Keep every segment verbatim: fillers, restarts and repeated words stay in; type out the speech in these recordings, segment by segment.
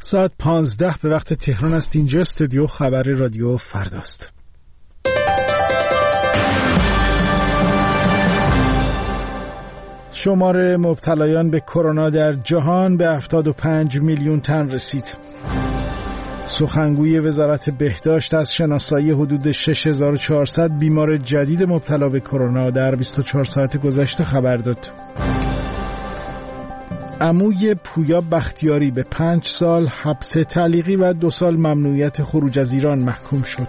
ساعت پانزده به وقت تهران است. اینجا استودیو خبر رادیو فرداست. شمار مبتلایان به کرونا در جهان به هفتاد و پنج میلیون تن رسید. سخنگوی وزارت بهداشت از شناسایی حدود شش هزار و چهارصد بیمار جدید مبتلا به کرونا در بیست و چهار ساعت گذشته خبر داد. عموی پویا بختیاری به پنج سال حبس تعلیقی و دو سال ممنوعیت خروج از ایران محکوم شد.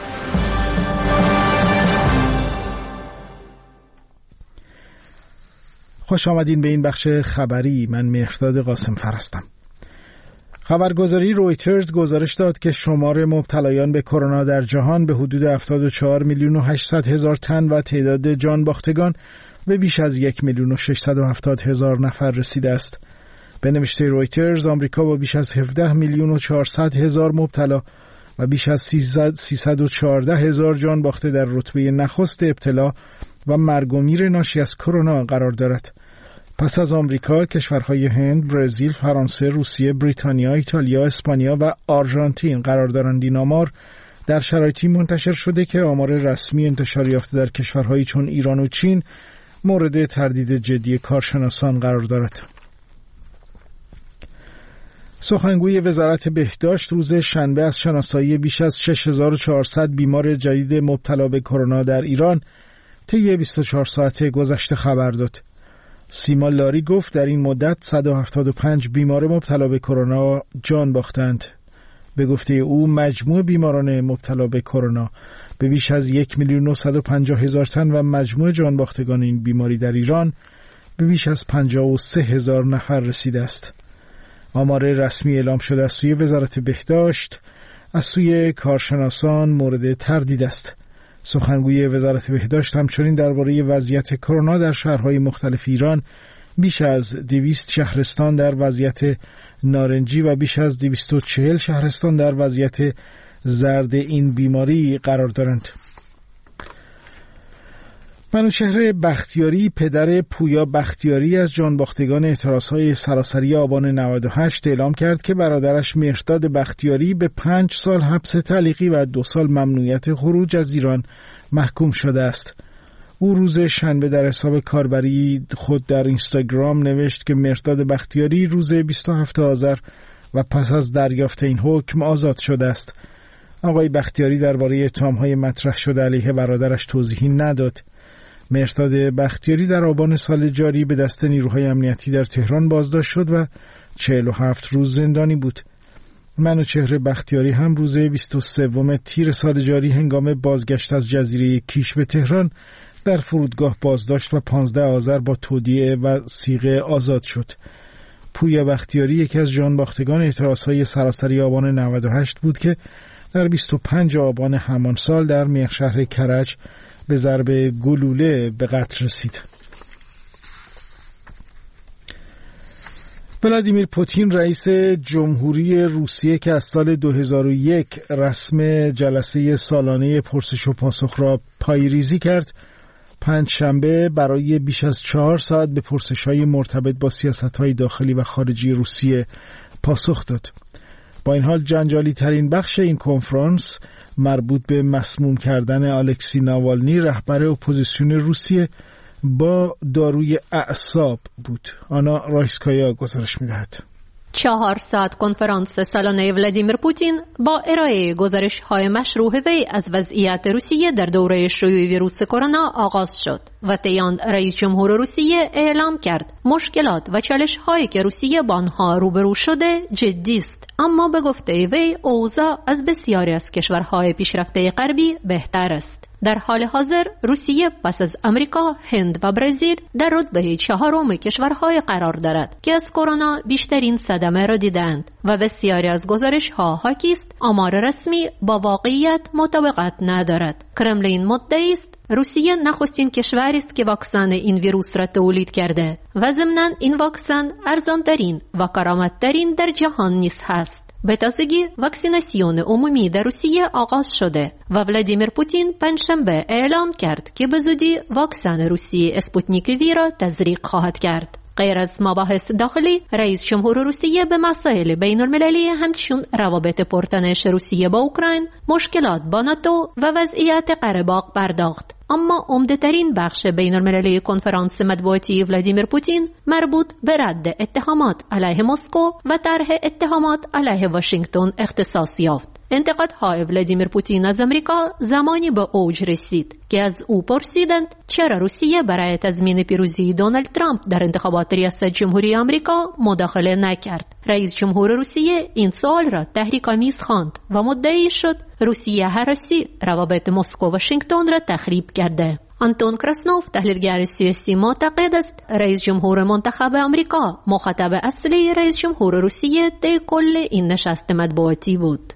خوش آمدین به این بخش خبری. من مهرداد قاسم فر هستم. خبرگزاری رویترز گزارش داد که شمار مبتلایان به کرونا در جهان به حدود هفتاد و چهار میلیون و هشتصد هزار تن و تعداد جان باختگان به بیش از یک میلیون و ششصد و هفتاد هزار نفر رسیده است. به نوشته رویترز، آمریکا با بیش از هفده میلیون و چهارصد هزار مبتلا و بیش از سیصد و چهارده هزار جان باخته در رتبه نخست ابتلا و مرگ و میر ناشی از کرونا قرار دارد. پس از آمریکا، کشورهای هند، برزیل، فرانسه، روسیه، بریتانیا، ایتالیا، اسپانیا و آرژانتین قرار دارند. این آمار در شرایطی منتشر شده که آمار رسمی انتشار یافته در کشورهایی چون ایران و چین مورد تردید جدی کارشناسان قرار دارد. سخنگوی وزارت بهداشت روز شنبه از شناسایی بیش از شش هزار و چهارصد بیمار جدید مبتلا به کرونا در ایران طی بیست و چهار ساعت گذشته خبر داد. سیما لاری گفت در این مدت صد و هفتاد و پنج بیمار مبتلا به کرونا جان باختند. به گفته او مجموع بیماران مبتلا به کرونا به بیش از یک میلیون و صد و پنجاه هزار تن و مجموع جان باختگان این بیماری در ایران به بیش از پنجاه و سه هزار نفر رسیده است. آمار رسمی اعلام شده از سوی وزارت بهداشت از سوی کارشناسان مورد تردید است. سخنگوی وزارت بهداشت همچنین درباره وضعیت کرونا در شهرهای مختلف ایران بیش از دویست شهرستان در وضعیت نارنجی و بیش از دویست و چهل شهرستان در وضعیت زرد این بیماری قرار دارند. منوچهر بختیاری، پدر پویا بختیاری از جانباختگان اعتراضهای سراسری آبان نود و هشت، اعلام کرد که برادرش مهرداد بختیاری به پنج سال حبس تعلیقی و دو سال ممنوعیت خروج از ایران محکوم شده است. او روز شنبه در حساب کاربری خود در اینستاگرام نوشت که مهرداد بختیاری روز بیست و هفتم آذر و پس از دریافت این حکم آزاد شده است. آقای بختیاری درباره اتهام‌های مطرح شده علیه برادرش توضیحی نداد. مهرداد بختیاری در آبان سال جاری به دست نیروهای امنیتی در تهران بازداشت شد و چهل و هفت روز زندانی بود. منوچهر بختیاری هم روز بیست و سوم تیر سال جاری هنگام بازگشت از جزیره کیش به تهران در فرودگاه بازداشت و پانزده آذر با تودیعه و صیغه آزاد شد. پویا بختیاری یکی از جانباختگان اعتراضهای سراسری آبان نود و هشت بود که در بیست و پنج آبان همان سال در میخشهر کرج به ضرب گلوله به قتل رسید. ولادیمیر پوتین رئیس جمهوری روسیه که از سال دو هزار و یک رسم جلسه سالانه پرسش و پاسخ را پایه‌ریزی کرد، پنج شنبه برای بیش از چهار ساعت به پرسش‌های مرتبط با سیاست‌های داخلی و خارجی روسیه پاسخ داد. با این حال جنجالی ترین بخش این کنفرانس مربوط به مسموم کردن الکسی ناوالنی، رهبر اپوزیسیون روسیه، با داروی اعصاب بود. آنا رایسکایا گزارش می‌دهد. چهار ساعت کنفرانس سالانه ولادیمیر پوتین با ارائه گزارش‌های مشروع وی از وضعیت روسیه در دوره شیوع ویروس کرونا آغاز شد و طی آن رئیس جمهور روسیه اعلام کرد مشکلات و چالش‌هایی که روسیه با آنها روبرو شده جدی است، اما به گفته وی اوضاع از بسیاری از کشورهای پیشرفته غربی بهتر است. در حال حاضر روسیه پس از آمریکا، هند و برزیل در رتبه چهارم کشورهای قرار دارد که از کرونا بیشترین صدمه را دیدند و بسیاری از گزارش‌ها حاکی است آمار رسمی با واقعیت مطابقت ندارد. کرملین مدعی است روسیه نخستین کشوری است که واکسن این ویروس را تولید کرده و ضمناً این واکسن ارزان‌ترین و کارآمدترین در جهان نیز هست. به تازگی واکسیناسیون عمومی در روسیه آغاز شده و ولادیمیر پوتین پنجشنبه اعلام کرد که به زودی واکسن روسی اسپوتنیک وی را تزریق خواهد کرد. غیر از مباحث داخلی، رئیس جمهور روسیه به مسائل بین المللی همچون روابط پرتنش روسیه با اوکراین، مشکلات با ناتو و وضعیت قره باغ پرداخت. اما عمده‌ترین بخش بین المللی کنفرانس مطبوعاتی ولادیمیر پوتین مربوط به رد اتهامات علیه مسکو و طرح اتهامات علیه واشنگتن اختصاص یافت. انتقادهای ولادیمیر پوتین از امریکا زمانی به اوج رسید که از او پرسیدند چرا روسیه برای تضمین پیروزی دونالد ترامپ در انتخابات ریاست جمهوری آمریکا مداخله نکرد. رئیس جمهور روسیه این سوال را تحریک‌آمیز خواند و مدعی شد روسیه هراسی روابط مسکو و واشنگتن را تخریب کرده. آنتون کراسنوف، تحلیلگر سیاسی، معتقد است رئیس جمهور منتخب آمریکا مخاطب اصلی رئیس جمهور روسیه طی کل این نشست مطبوعاتی بود.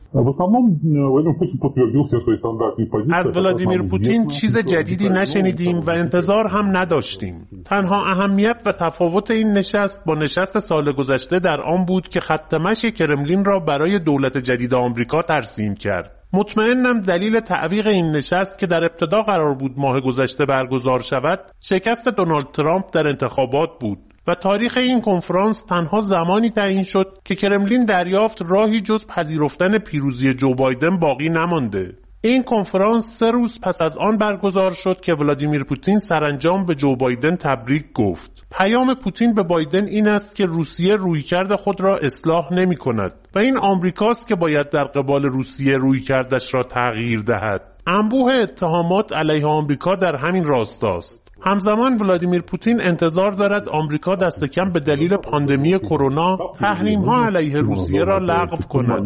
از ولادیمیر پوتین چیز جدیدی نشنیدیم و انتظار هم نداشتیم. تنها اهمیت و تفاوت این نشست با نشست سال گذشته در آن بود که خط مشی کرملین را برای دولت جدید آمریکا ترسیم کرد. مطمئنم دلیل تعویق این نشست که در ابتدا قرار بود ماه گذشته برگزار شود، شکست دونالد ترامپ در انتخابات بود و تاریخ این کنفرانس تنها زمانی تعیین شد که کرملین دریافت راهی جز پذیرفتن پیروزی جو بایدن باقی نمانده. این کنفرانس سه روز پس از آن برگزار شد که ولادیمیر پوتین سرانجام به جو بایدن تبریک گفت. پیام پوتین به بایدن این است که روسیه رویکرد خود را اصلاح نمی کند و این آمریکاست که باید در قبال روسیه رویکردش را تغییر دهد. انبوه اتهامات علیه آمریکا در همین راستاست. همزمان ولادیمیر پوتین انتظار دارد آمریکا دست کم به دلیل پاندمی کرونا تحریم‌ها علیه روسیه را لغو کند.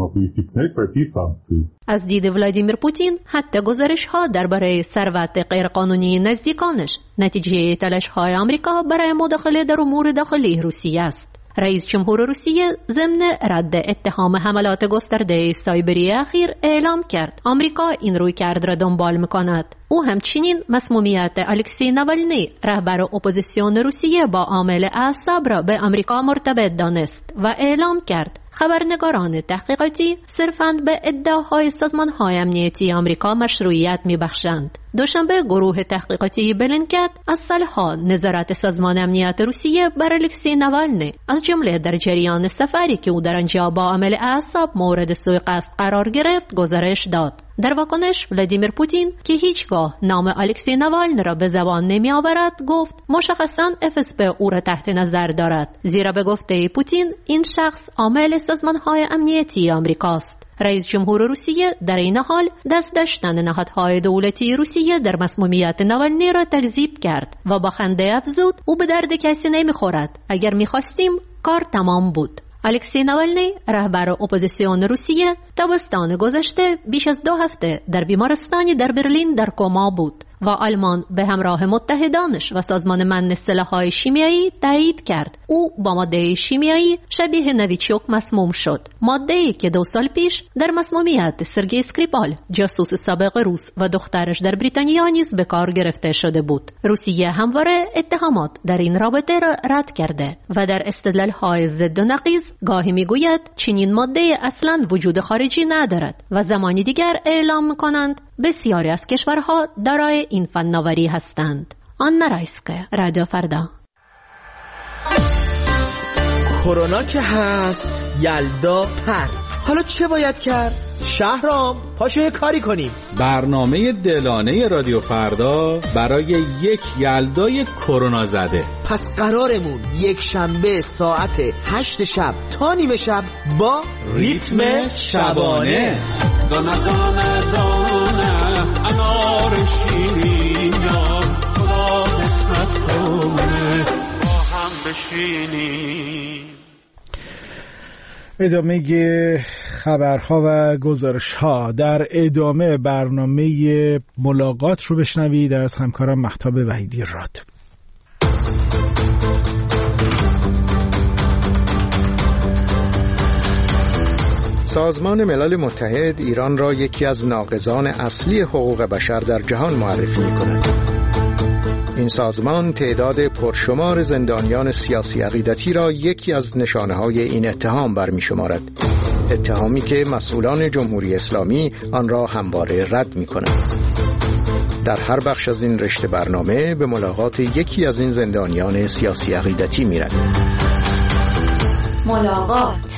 از دید ولادیمیر پوتین حتی گزارش‌ها درباره ثروت غیرقانونی نزدیکانش نتیجه تلاش‌های آمریکا برای مداخله در امور داخلی روسیه است. رئیس جمهور روسیه ضمن رد اتهام حملات گسترده سایبری اخیر اعلام کرد آمریکا این رویکرد را دنبال می‌کند. او همچنین مسمومیت الکسی ناوالنی رهبر اپوزیسیون روسیه با عامل اعصاب را به آمریکا مرتبط دانست و اعلام کرد خبرنگاران تحقیقاتی صرفاً به ادعاهای سازمان‌های امنیتی آمریکا مشروعیت می‌بخشند. دوشنبه گروه تحقیقاتی بلینکت از سالها نظارت سازمان امنیت روسیه بر الکسی ناوالنی از جمله در جریان سفری که او در آنجا با عامل اعصاب مورد سوء قصد قرار گرفت گزارش داد. در واکنش ولادیمیر پوتین که هیچگاه نام الکسی ناوالنی را به زبان نمی آورد گفت مشخصاً اف اس پی او را تحت نظر دارد، زیرا به گفته پوتین این شخص عامل سازمان‌های امنیتی آمریکاست. رئیس جمهور روسیه در این حال دست داشتن نهادهای دولتی روسیه در مسمومیت ناوالنی را تکذیب کرد و با خنده افزود او به درد کسی نمیخورد، اگر میخواستیم کار تمام بود. الکسی ناوالنی رهبر اپوزیسیون روسیه تابستان گذشته بیش از دو هفته در بیمارستانی در برلین در کما بود و آلمان به همراه متحدانش و سازمان من سلاح‌های شیمیایی تایید کرد او با ماده شیمیایی شبیه نویچوک مسموم شد، ماده‌ای که دو سال پیش در مسمومیت سرگئی اسکریپال جاسوس سابق روس و دخترش در بریتانیا نیز به کار گرفته شده بود. روسیه همواره اتهامات در این رابطه را رد کرده و در استدلال‌های ضد و نقیض گاهی میگوید چنین ماده اصلاً وجود خارجی ندارد و زمانی دیگر اعلام می‌کنند بسیاری از کشورها دارای این فناوری هستند. آنا رایسکا، رادیو فردا. کرونا که هست، یلدا پر. حالا چه باید کرد؟ شهرام پاشو یه کاری کنیم. برنامه دلانه رادیو فردا برای یک یلدای کرونا زده. پس قرارمون یک شنبه ساعت هشت شب تا نیمه شب با ریتم شبانه. دانه دانه دانه انار شیرین یا خدا قسمت کنه با هم بشینیم. ادامه خبرها و گزارشها. در ادامه برنامه ملاقات رو بشنوید از همکارم مهتاب وحیدی راد. سازمان ملل متحد ایران را یکی از ناقضان اصلی حقوق بشر در جهان معرفی می‌کند. این سازمان تعداد پرشمار زندانیان سیاسی عقیدتی را یکی از نشانه‌های این اتهام برمی‌شمارد. اتهامی که مسئولان جمهوری اسلامی آن را همواره رد می‌کنند. در هر بخش از این رشته برنامه به ملاقات یکی از این زندانیان سیاسی عقیدتی می‌رویم. ملاقات.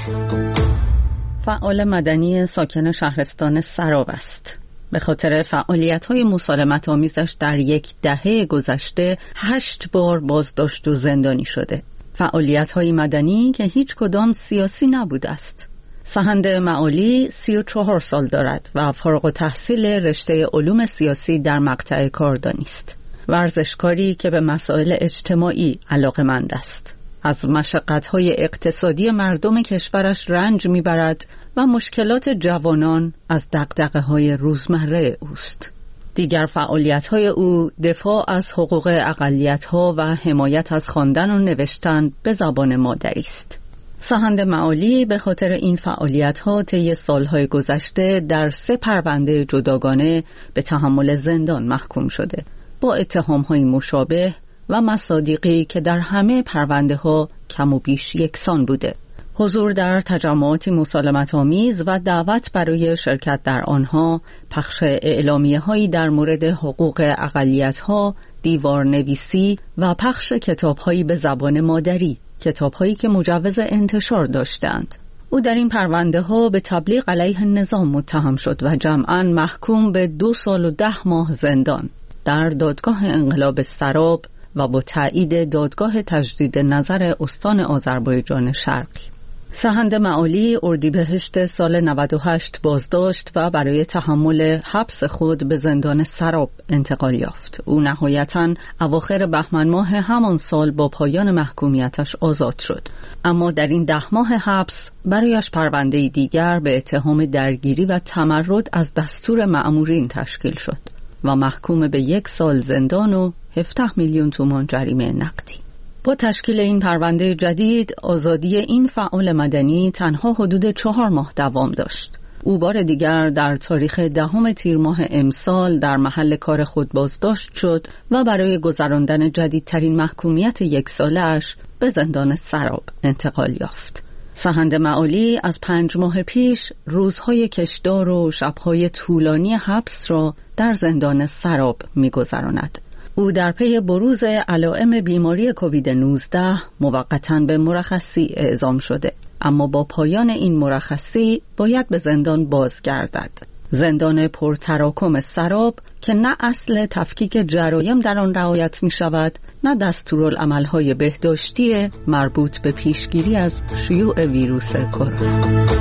فعال مدنی ساکن شهرستان سراب است. به خاطر فعالیت‌های مسالمت‌آمیزش در یک دهه گذشته هشت بار بازداشت و زندانی شده. فعالیت‌های مدنی که هیچ کدام سیاسی نبوده است. سهند معالی سی و چهار سال دارد و فارغ التحصیل رشته علوم سیاسی در مقطع کاردانی است. ورزشکاری که به مسائل اجتماعی علاقه‌مند است. از مشقت‌های اقتصادی مردم کشورش رنج می‌برد و مشکلات جوانان از دغدغه‌های روزمره اوست. دیگر فعالیت‌های او دفاع از حقوق اقلیت‌ها و حمایت از خواندن و نوشتن به زبان مادری است. سهند معالی به خاطر این فعالیت‌ها طی سال‌های گذشته در سه پرونده جداگانه به تحمل زندان محکوم شده، با اتهام‌های مشابه و مصادیقی که در همه پرونده‌ها کم و بیش یکسان بوده. حضور در تجمعاتی مسالمت‌آمیز و دعوت برای شرکت در آنها، پخش اعلامیه‌هایی در مورد حقوق اقلیت‌ها، دیوارنویسی و پخش کتاب‌هایی به زبان مادری، کتاب‌هایی که مجوز انتشار داشتند. او در این پرونده‌ها به تبلیغ علیه نظام متهم شد و جمعاً محکوم به دو سال و ده ماه زندان در دادگاه انقلاب سراب و با تایید دادگاه تجدید نظر استان آذربایجان شرقی. سهند معالی اردیبهشت سال نود و هشت بازداشت و برای تحمل حبس خود به زندان سراب انتقال یافت. او نهایتاً اواخر بهمن ماه همان سال با پایان محکومیتش آزاد شد، اما در این ده ماه حبس برایش پرونده دیگر به اتهام درگیری و تمرد از دستور مأمورین تشکیل شد و محکوم به یک سال زندان و هفده میلیون تومان جریمه نقدی. با تشکیل این پرونده جدید، آزادی این فعال مدنی تنها حدود چهار ماه دوام داشت. او بار دیگر در تاریخ دهم تیر ماه امسال در محل کار خود بازداشت شد و برای گذراندن جدیدترین محکومیت یک سالش به زندان سراب انتقال یافت. سهند معالی از پنج ماه پیش روزهای کشدار و شبهای طولانی حبس را در زندان سراب می‌گذراند. او در پی بروز علائم بیماری کووید نوزده موقتاً به مرخصی اعزام شده، اما با پایان این مرخصی باید به زندان بازگردد. زندان پرتراکم سراب که نه اصل تفکیک جرایم در آن رعایت می شود، نه دستورالعمل‌های بهداشتی مربوط به پیشگیری از شیوع ویروس کرونا.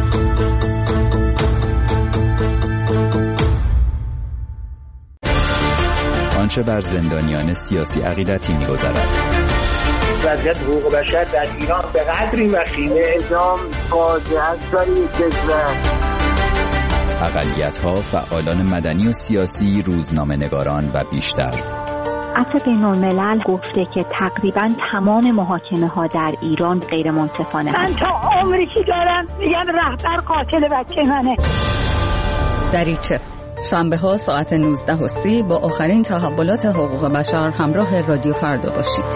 آنچه بر زندانیان سیاسی عقیدتی می‌گذرد. وضعیت حقوق بشر در ایران به قدری وخیمه، اعدام فاجعه است برای کشور. اقلیت‌ها، فعالان مدنی و سیاسی، روزنامه‌نگاران و بیشتر. عفو بین‌الملل گفته که تقریباً تمام محاکمه‌ها در ایران غیر منصفانه. من تا عمری که دارم میگن رهبر قاتل بچه منه. دریچه شنبه ها ساعت نوزده و سی با آخرین تحولات حقوق بشر همراه رادیو فردا باشید.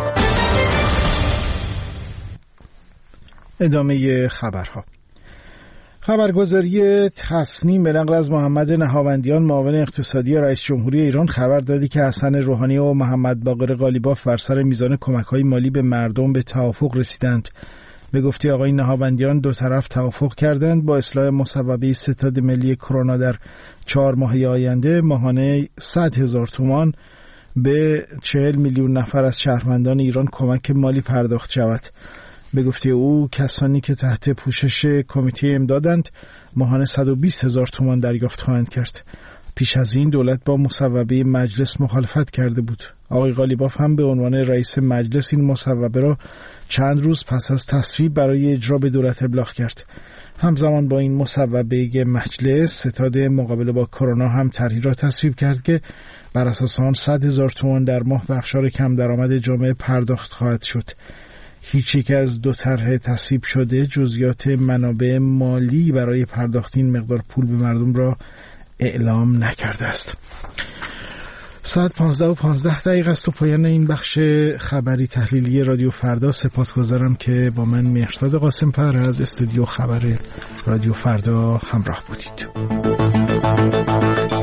ادامه خبرها. خبرگزاری تصنیم به نقل از محمد نهاوندیان معاون اقتصادی رئیس جمهوری ایران خبر دادی که حسن روحانی و محمد باقر قالیباف بر سر میزان کمک‌های مالی به مردم به توافق رسیدند. به گفته آقای نهاوندیان دو طرف توافق کردند با اصلاح مصوبه ستاد ملی کرونا در چهار ماه آینده ماهانه صد هزار تومان به چهل میلیون نفر از شهروندان ایران کمک مالی پرداخت شود. به گفته او کسانی که تحت پوشش کمیته امدادند ماهانه صد و بیست هزار تومان دریافت خواهند کرد. پیش از این دولت با مصوبه مجلس مخالفت کرده بود. آقای قالیباف هم به عنوان رئیس مجلس این مصوبه را چند روز پس از تصویب برای اجرا به دولت ابلاغ کرد. همزمان با این مصوبه مجلس ستاد مقابله با کرونا هم طرحی را تصویب کرد که بر اساس آن صد هزار تومان در ماه به اقشار کم درآمد جامعه پرداخت خواهد شد. هیچ یک از دو طرح تصویب شده جزئیات منابع مالی برای پرداخت این مقدار پول به مردم را اعلام نکرده است. ساعت پانزده و پانزده دقیقه است و پایان این بخش خبری تحلیلی رادیو فردا. سپاسگزارم که با من مهرداد قاسم‌پر از استودیو خبر رادیو فردا همراه بودید.